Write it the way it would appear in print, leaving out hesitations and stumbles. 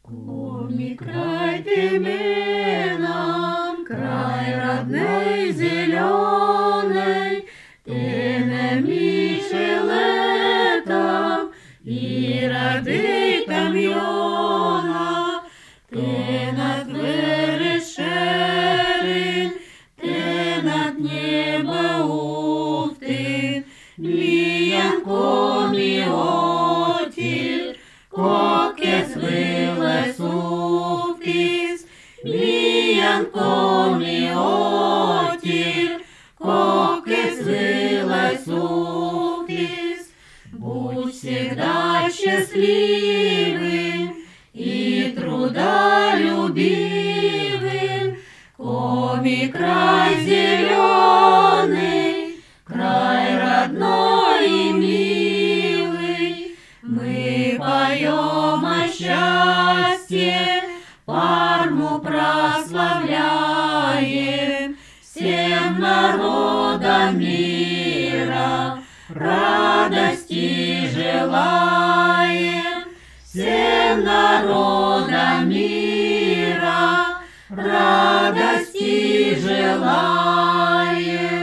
Коми край ты нам, край родной зеленый, ты не мише летом, и роди там йона, ты над вершин, ты над небо уфтин, миян коми отир, kokes viles uftis, mian komi otir, kokes viles uftis. Будь всегда счастливым и трудолюбивым, коми край зеленый, край родной и милый. Мы поем о счастье, Парму прославляем, всем народам мира радости желаем, всем народам мира радости желаем.